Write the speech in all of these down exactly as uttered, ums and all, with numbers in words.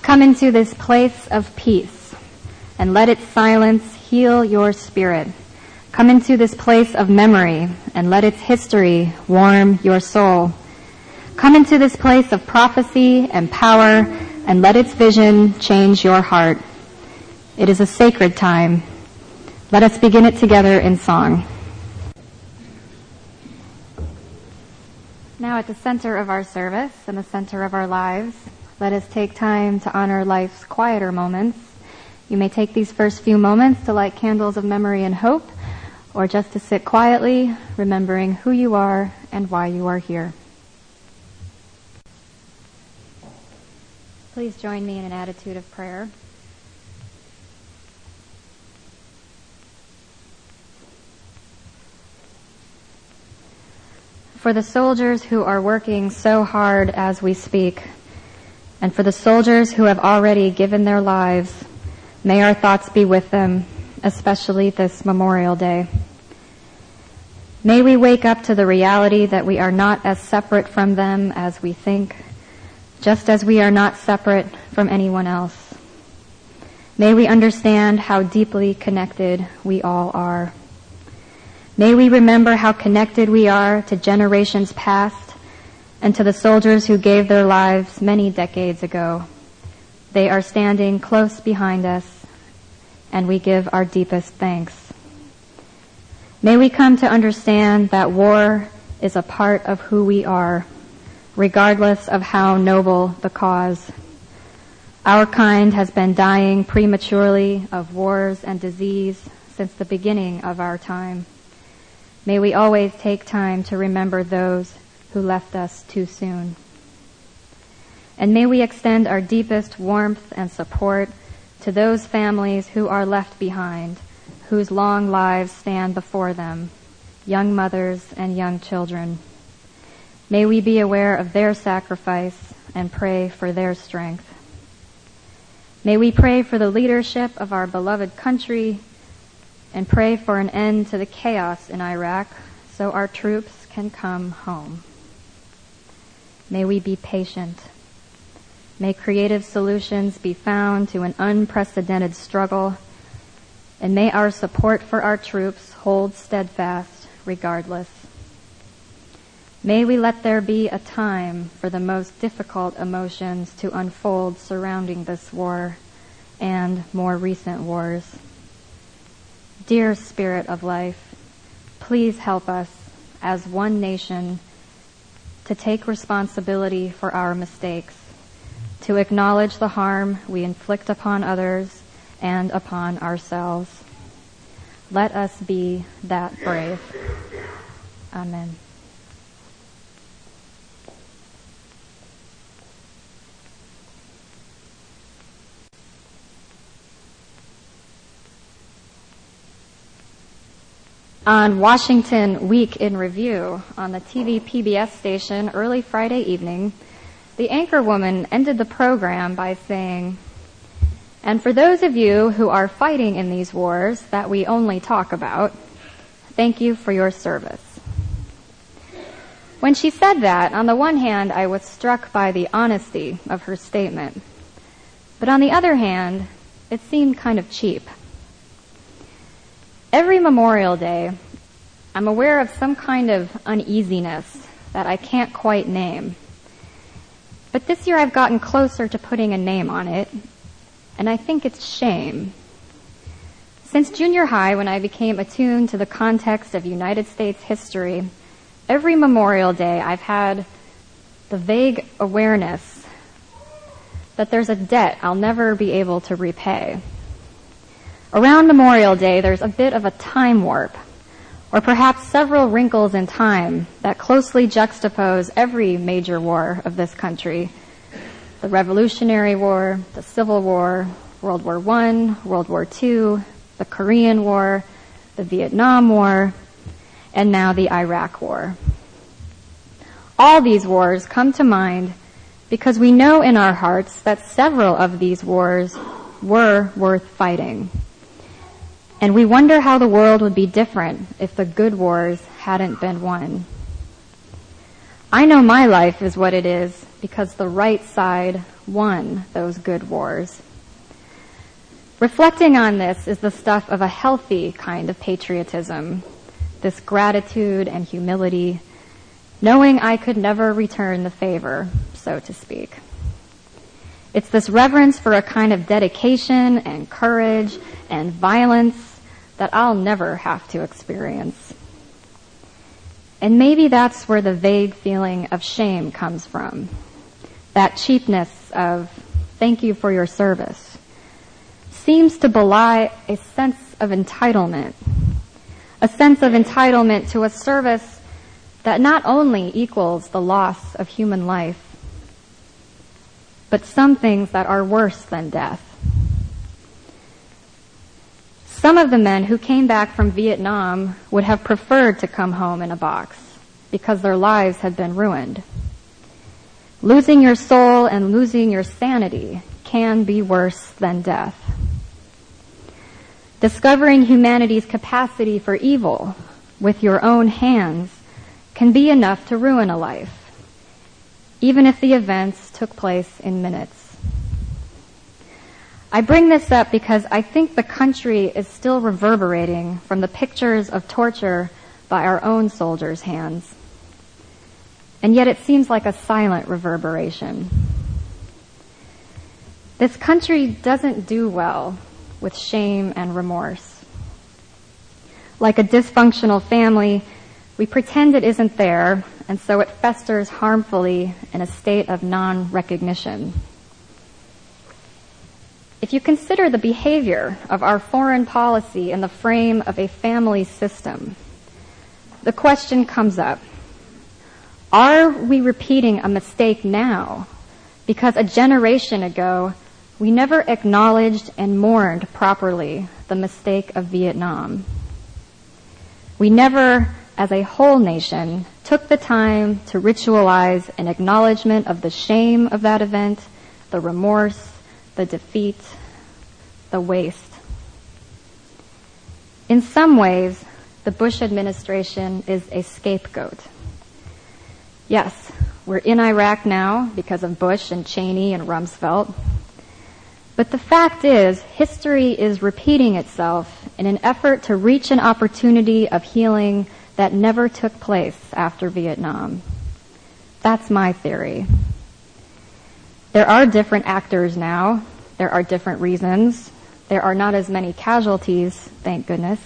Come into this place of peace and let its silence heal your spirit. Come into this place of memory and let its history warm your soul. Come into this place of prophecy and power and let its vision change your heart. It is a sacred time. Let us begin it together in song. Now at the center of our service and the center of our lives, let us take time to honor life's quieter moments. You may take these first few moments to light candles of memory and hope, or just to sit quietly, remembering who you are and why you are here. Please join me in an attitude of prayer. For the soldiers who are working so hard as we speak, and for the soldiers who have already given their lives, may our thoughts be with them, especially this Memorial Day. May we wake up to the reality that we are not as separate from them as we think, just as we are not separate from anyone else. May we understand how deeply connected we all are. May we remember how connected we are to generations past and to the soldiers who gave their lives many decades ago. They are standing close behind us, and we give our deepest thanks. May we come to understand that war is a part of who we are, regardless of how noble the cause. Our kind has been dying prematurely of wars and disease since the beginning of our time. May we always take time to remember those who left us too soon. And may we extend our deepest warmth and support to those families who are left behind, whose long lives stand before them, young mothers and young children. May we be aware of their sacrifice and pray for their strength. May we pray for the leadership of our beloved country and pray for an end to the chaos in Iraq so our troops can come home. May we be patient. May creative solutions be found to an unprecedented struggle, and may our support for our troops hold steadfast regardless. May we let there be a time for the most difficult emotions to unfold surrounding this war and more recent wars. Dear Spirit of Life, please help us as one nation to take responsibility for our mistakes, to acknowledge the harm we inflict upon others and upon ourselves. Let us be that brave. Amen. On Washington Week in Review on the T V P B S station early Friday evening, the anchorwoman ended the program by saying, "And for those of you who are fighting in these wars that we only talk about, thank you for your service." When she said that, on the one hand, I was struck by the honesty of her statement. But on the other hand, it seemed kind of cheap. Every Memorial Day, I'm aware of some kind of uneasiness that I can't quite name. But this year I've gotten closer to putting a name on it, and I think it's shame. Since junior high, when I became attuned to the context of United States history, every Memorial Day I've had the vague awareness that there's a debt I'll never be able to repay. Around Memorial Day, there's a bit of a time warp, or perhaps several wrinkles in time that closely juxtapose every major war of this country. The Revolutionary War, the Civil War, World War One, World War Two, the Korean War, the Vietnam War, and now the Iraq War. All these wars come to mind because we know in our hearts that several of these wars were worth fighting. And we wonder how the world would be different if the good wars hadn't been won. I know my life is what it is because the right side won those good wars. Reflecting on this is the stuff of a healthy kind of patriotism, this gratitude and humility, knowing I could never return the favor, so to speak. It's this reverence for a kind of dedication and courage and violence that I'll never have to experience. And maybe that's where the vague feeling of shame comes from. That cheapness of thank you for your service seems to belie a sense of entitlement, a sense of entitlement to a service that not only equals the loss of human life, but some things that are worse than death. Some of the men who came back from Vietnam would have preferred to come home in a box because their lives had been ruined. Losing your soul and losing your sanity can be worse than death. Discovering humanity's capacity for evil with your own hands can be enough to ruin a life, even if the events took place in minutes. I bring this up because I think the country is still reverberating from the pictures of torture by our own soldiers' hands. And yet it seems like a silent reverberation. This country doesn't do well with shame and remorse. Like a dysfunctional family, we pretend it isn't there, and so it festers harmfully in a state of non-recognition. If you consider the behavior of our foreign policy in the frame of a family system, the question comes up, are we repeating a mistake now because a generation ago we never acknowledged and mourned properly the mistake of Vietnam? We never, as a whole nation, took the time to ritualize an acknowledgement of the shame of that event, the remorse, the defeat, the waste. In some ways, the Bush administration is a scapegoat. Yes, we're in Iraq now because of Bush and Cheney and Rumsfeld. But the fact is, history is repeating itself in an effort to reach an opportunity of healing that never took place after Vietnam. That's my theory. There are different actors now. There are different reasons. There are not as many casualties, thank goodness.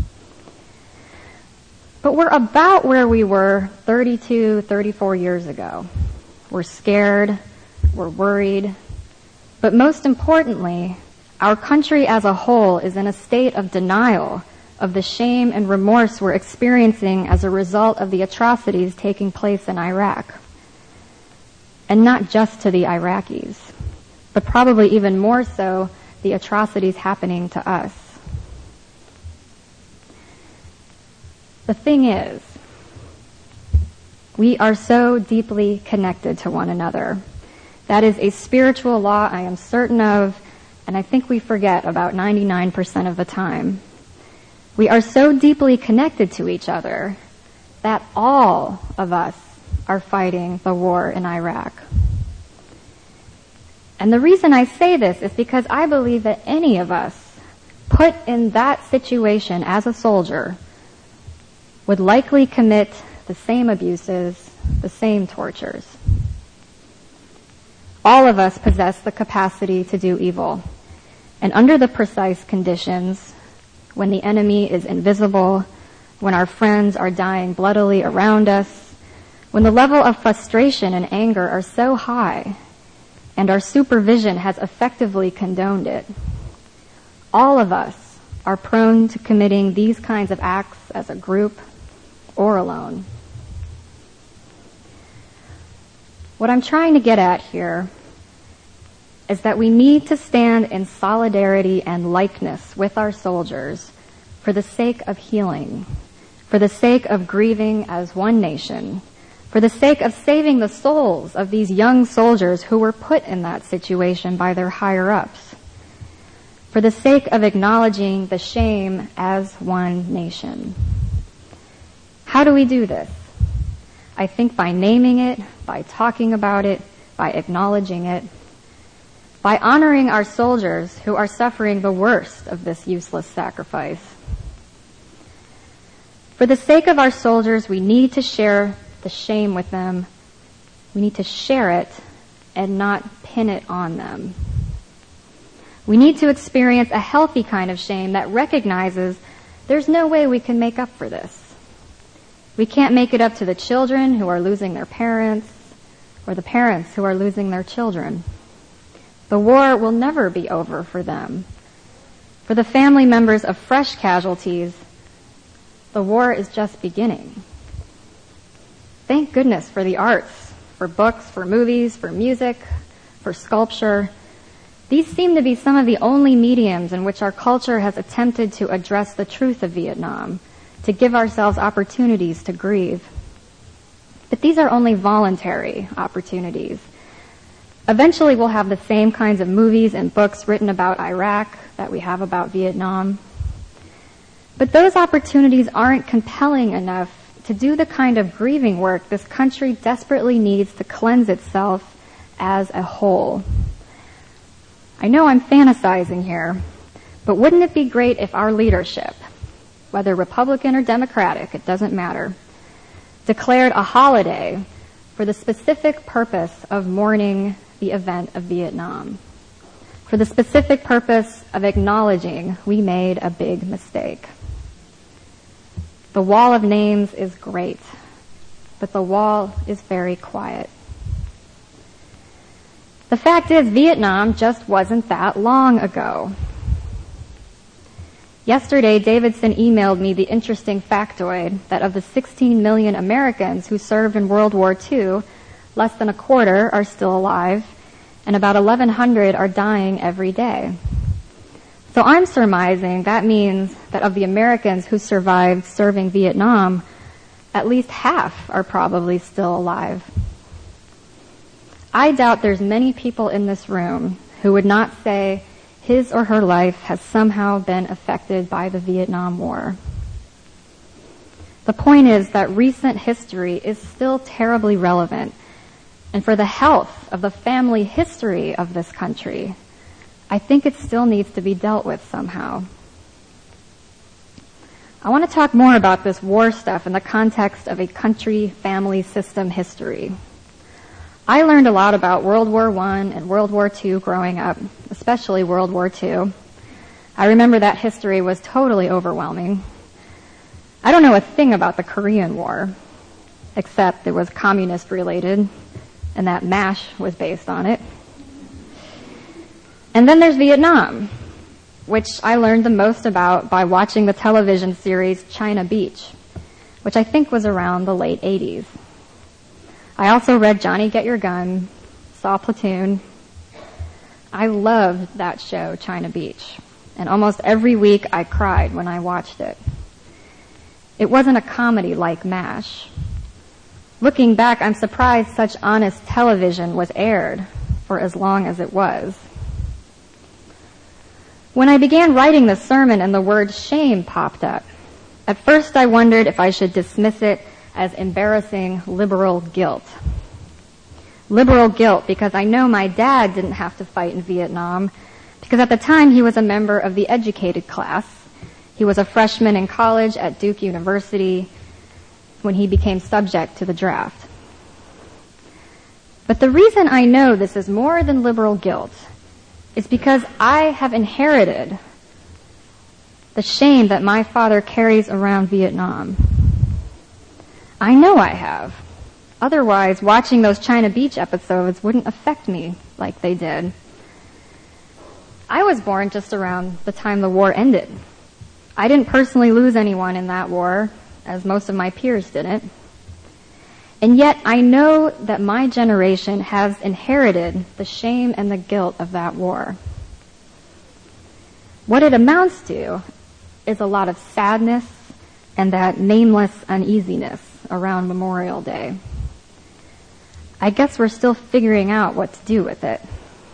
But we're about where we were thirty-two, thirty-four years ago. We're scared. We're worried. But most importantly, our country as a whole is in a state of denial of the shame and remorse we're experiencing as a result of the atrocities taking place in Iraq. And not just to the Iraqis, but probably even more so the atrocities happening to us. The thing is, we are so deeply connected to one another. That is a spiritual law I am certain of, and I think we forget about ninety-nine percent of the time. We are so deeply connected to each other that all of us are fighting the war in Iraq. And the reason I say this is because I believe that any of us put in that situation as a soldier would likely commit the same abuses, the same tortures. All of us possess the capacity to do evil. And under the precise conditions, when the enemy is invisible, when our friends are dying bloodily around us, when the level of frustration and anger are so high, and our supervision has effectively condoned it, all of us are prone to committing these kinds of acts as a group or alone. What I'm trying to get at here is that we need to stand in solidarity and likeness with our soldiers for the sake of healing, for the sake of grieving as one nation, for the sake of saving the souls of these young soldiers who were put in that situation by their higher-ups, for the sake of acknowledging the shame as one nation. How do we do this? I think by naming it, by talking about it, by acknowledging it. by honoring our soldiers who are suffering the worst of this useless sacrifice. For the sake of our soldiers, we need to share the shame with them. We need to share it and not pin it on them. We need to experience a healthy kind of shame that recognizes there's no way we can make up for this. We can't make it up to the children who are losing their parents or the parents who are losing their children. The war will never be over for them. For the family members of fresh casualties, the war is just beginning. Thank goodness for the arts, for books, for movies, for music, for sculpture. These seem to be some of the only mediums in which our culture has attempted to address the truth of Vietnam, to give ourselves opportunities to grieve. But these are only voluntary opportunities. Eventually we'll have the same kinds of movies and books written about Iraq that we have about Vietnam. But those opportunities aren't compelling enough to do the kind of grieving work this country desperately needs to cleanse itself as a whole. I know I'm fantasizing here, but wouldn't it be great if our leadership, whether Republican or Democratic, it doesn't matter, declared a holiday for the specific purpose of mourning the event of Vietnam, for the specific purpose of acknowledging we made a big mistake. The wall of names is great, but the wall is very quiet. The fact is, Vietnam just wasn't that long ago. Yesterday, Davidson emailed me the interesting factoid that of the sixteen million Americans who served in World War Two, less than a quarter are still alive, and about eleven hundred are dying every day. So I'm surmising that means that of the Americans who survived serving Vietnam, at least half are probably still alive. I doubt there's many people in this room who would not say his or her life has somehow been affected by the Vietnam War. The point is that recent history is still terribly relevant, and for the health of the family history of this country, I think it still needs to be dealt with somehow. I want to talk more about this war stuff in the context of a country family system history. I learned a lot about World War One and World War Two growing up, especially World War Two. I remember that history was totally overwhelming. I don't know a thing about the Korean War, except it was communist related, and that MASH was based on it. And then there's Vietnam, which I learned the most about by watching the television series China Beach, which I think was around the late eighties. I also read Johnny Get Your Gun, saw Platoon. I loved that show, China Beach, and almost every week I cried when I watched it. It wasn't a comedy like MASH. Looking back, I'm surprised such honest television was aired for as long as it was. When I began writing the sermon and the word shame popped up, at first I wondered if I should dismiss it as embarrassing liberal guilt. Liberal guilt because I know my dad didn't have to fight in Vietnam because at the time he was a member of the educated class. He was a freshman in college at Duke University when he became subject to the draft. But the reason I know this is more than liberal guilt is because I have inherited the shame that my father carries around Vietnam. I know I have. Otherwise, watching those China Beach episodes wouldn't affect me like they did. I was born just around the time the war ended. I didn't personally lose anyone in that war, as most of my peers didn't. And yet I know that my generation has inherited the shame and the guilt of that war. What it amounts to is a lot of sadness and that nameless uneasiness around Memorial Day. I guess we're still figuring out what to do with it.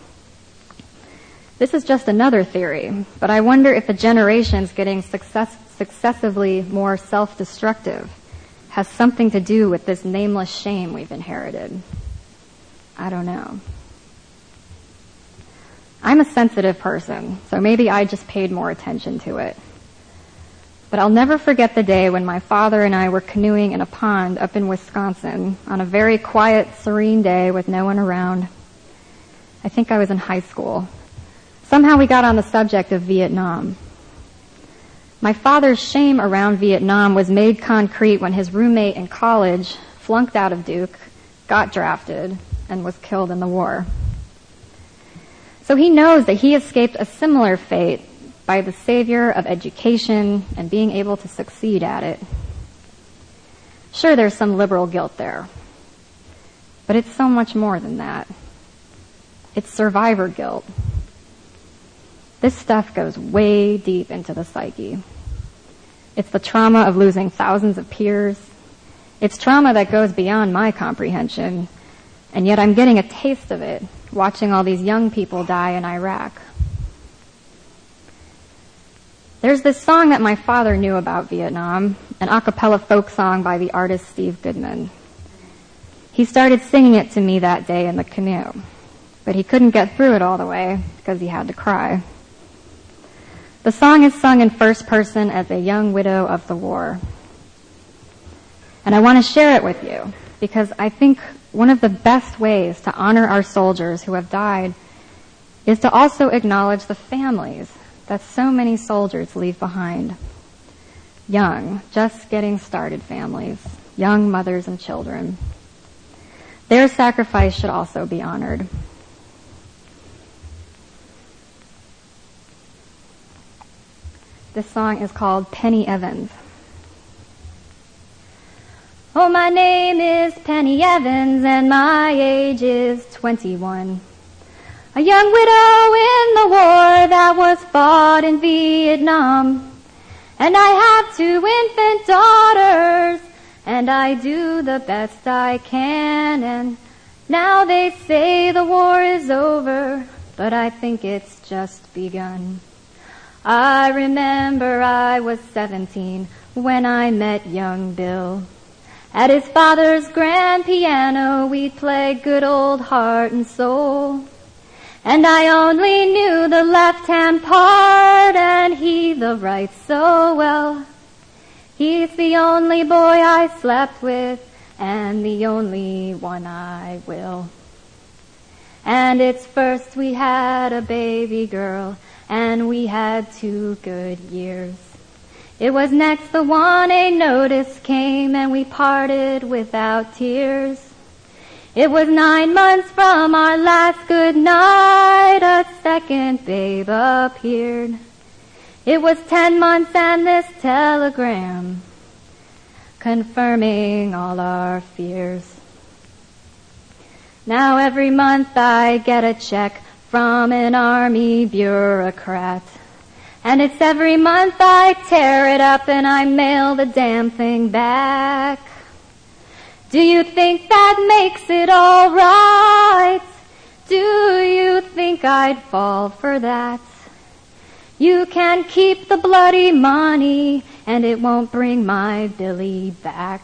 This is just another theory, but I wonder if the generations getting success, successively more self-destructive has something to do with this nameless shame we've inherited. I don't know. I'm a sensitive person, so maybe I just paid more attention to it. But I'll never forget the day when my father and I were canoeing in a pond up in Wisconsin on a very quiet, serene day with no one around. I think I was in high school. Somehow we got on the subject of Vietnam. My father's shame around Vietnam was made concrete when his roommate in college flunked out of Duke, got drafted, and was killed in the war. So he knows that he escaped a similar fate by the savior of education and being able to succeed at it. Sure, there's some liberal guilt there, but it's so much more than that. It's survivor guilt. This stuff goes way deep into the psyche. It's the trauma of losing thousands of peers. It's trauma that goes beyond my comprehension, and yet I'm getting a taste of it watching all these young people die in Iraq. There's this song that my father knew about Vietnam, an a cappella folk song by the artist Steve Goodman. He started singing it to me that day in the canoe, but he couldn't get through it all the way because he had to cry. The song is sung in first person as a young widow of the war. And I want to share it with you because I think one of the best ways to honor our soldiers who have died is to also acknowledge the families that so many soldiers leave behind. Young, just getting started families, young mothers and children. Their sacrifice should also be honored. This song is called Penny Evans. Oh, my name is Penny Evans and my age is twenty-one. A young widow in the war that was fought in Vietnam. And I have two infant daughters and I do the best I can. And now they say the war is over, but I think it's just begun. I remember I was seventeen when I met young Bill. At his father's grand piano, we'd play good old Heart and Soul. And I only knew the left-hand part, and he the right so well. He's the only boy I slept with, and the only one I will. And it's first we had a baby girl, and we had two good years. It was next the one a notice came and we parted without tears. It was nine months from our last good night a second babe appeared. It was ten months and this telegram confirming all our fears. Now every month I get a check from an army bureaucrat. And it's every month I tear it up and I mail the damn thing back. Do you think that makes it all right? Do you think I'd fall for that? You can keep the bloody money and it won't bring my Billy back.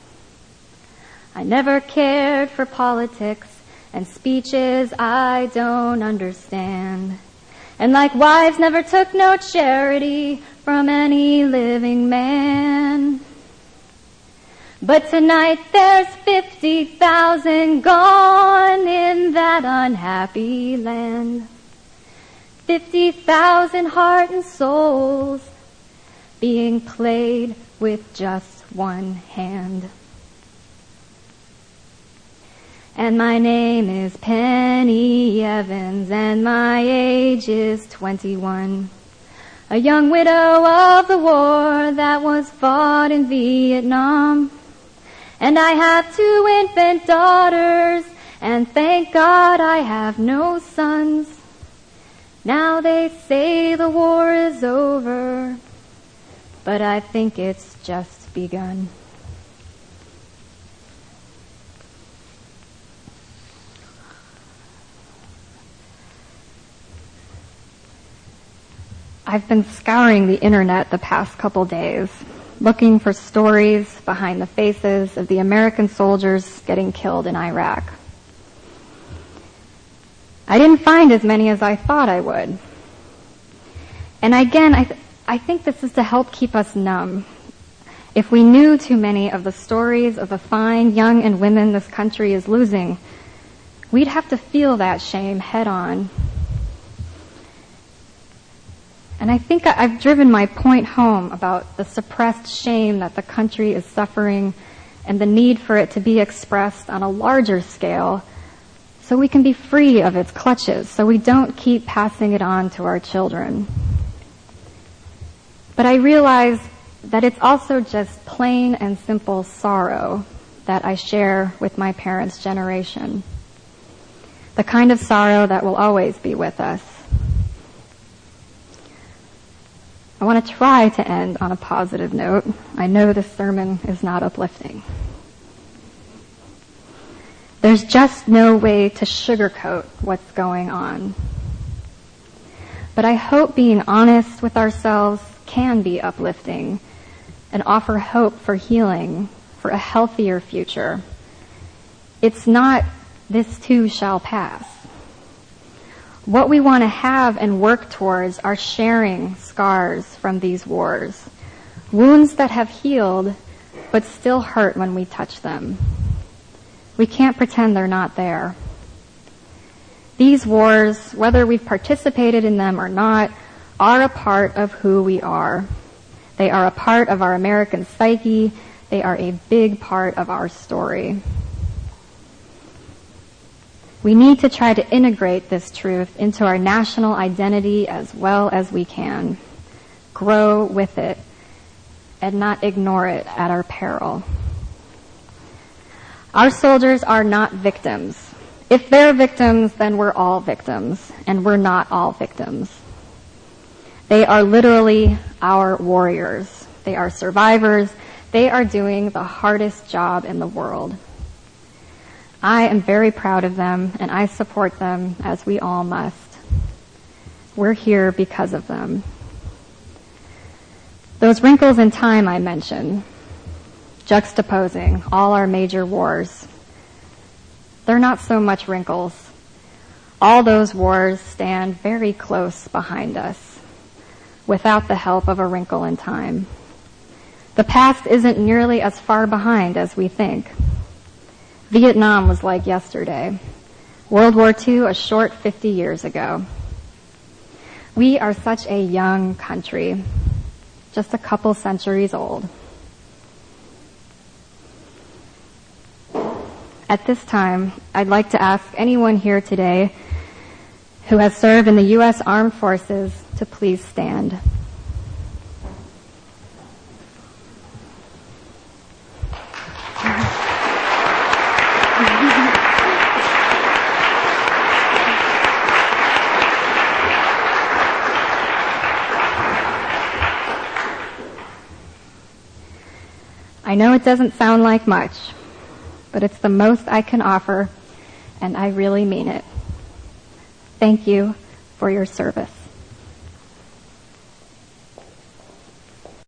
I never cared for politics and speeches I don't understand. And like wives never took no charity from any living man. But tonight there's fifty thousand gone in that unhappy land. Fifty thousand heart and souls being played with just one hand. And my name is Penny Evans, and my age is twenty-one. A young widow of the war that was fought in Vietnam. And I have two infant daughters, and thank God I have no sons. Now they say the war is over, but I think it's just begun. I've been scouring the internet the past couple days, looking for stories behind the faces of the American soldiers getting killed in Iraq. I didn't find as many as I thought I would. And again, I, th- I think this is to help keep us numb. If we knew too many of the stories of the fine young and women this country is losing, we'd have to feel that shame head on. And I think I've driven my point home about the suppressed shame that the country is suffering and the need for it to be expressed on a larger scale so we can be free of its clutches, so we don't keep passing it on to our children. But I realize that it's also just plain and simple sorrow that I share with my parents' generation. The kind of sorrow that will always be with us. I want to try to end on a positive note. I know this sermon is not uplifting. There's just no way to sugarcoat what's going on. But I hope being honest with ourselves can be uplifting and offer hope for healing, for a healthier future. It's not, this too shall pass. What we want to have and work towards are sharing scars from these wars, wounds that have healed but still hurt when we touch them. We can't pretend they're not there. These wars, whether we've participated in them or not, are a part of who we are. They are a part of our American psyche. They are a big part of our story. We need to try to integrate this truth into our national identity as well as we can. Grow with it and not ignore it at our peril. Our soldiers are not victims. If they're victims, then we're all victims, and we're not all victims. They are literally our warriors. They are survivors. They are doing the hardest job in the world. I am very proud of them, and I support them, as we all must. We're here because of them. Those wrinkles in time I mentioned, juxtaposing all our major wars, they're not so much wrinkles. All those wars stand very close behind us, without the help of a wrinkle in time. The past isn't nearly as far behind as we think. Vietnam was like yesterday. World War Two a short fifty years ago. We are such a young country, just a couple centuries old. At this time, I'd like to ask anyone here today who has served in the U S Armed Forces to please stand. I know it doesn't sound like much, but it's the most I can offer, and I really mean it. Thank you for your service.